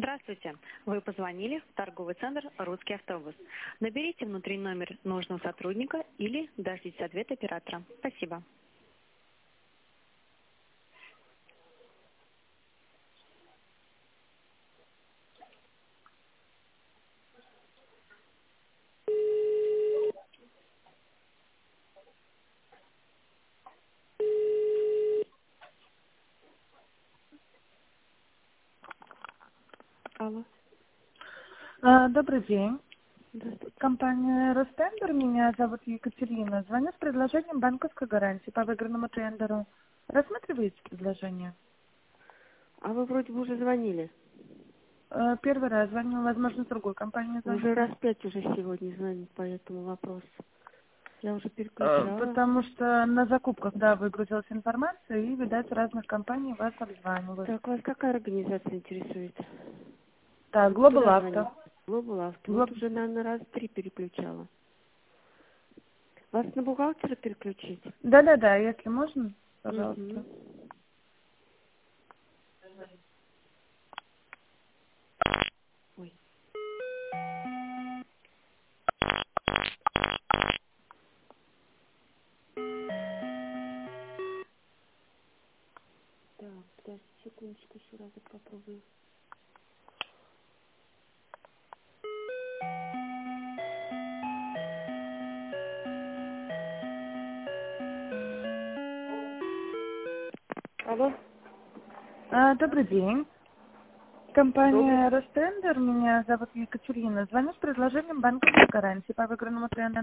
Здравствуйте. Вы позвонили в торговый центр «Русский автобус». Наберите внутренний номер нужного сотрудника или дождитесь ответа оператора. Спасибо. Алло. Добрый день. Здравствуйте. Компания «Ростендер». Меня зовут Екатерина. Звоню с предложением банковской гарантии по выигранному тендеру. Рассматриваете предложение? А вы вроде бы уже звонили. Первый раз звоню, возможно, с другой компании Уже раз звоните. 5 уже сегодня звонит по этому вопросу. Я уже переключала. Потому что на закупках, да, выгрузилась информация, и, видать, разных компаний вас обзванивают. Так, вас какая организация интересует? Так, Вы Global куда Auto. звоните? Global Auto. Вот уже, наверное, раз 3 переключала. Вас на бухгалтера переключить? Да-да-да, если можно, пожалуйста. Угу. Ой. Так, подожди секундочку, еще раз попробую. Алло. Добрый день. Добрый. Компания «Ростендер». Меня зовут Екатерина. Звоню с предложением банковской гарантии по выигранному тендеру.